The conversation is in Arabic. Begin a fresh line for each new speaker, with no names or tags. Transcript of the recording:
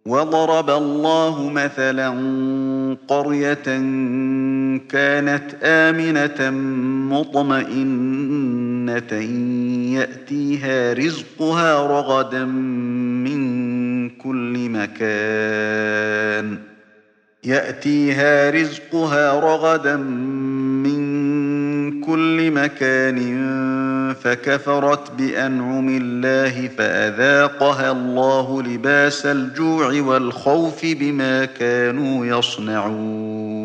وضرب الله مثلا قرية كانت آمنة مطمئنة يأتيها رزقها رغدا من كل مكان فكفرت بأنعم الله فأذاقها الله لباس الجوع والخوف بما كانوا يصنعون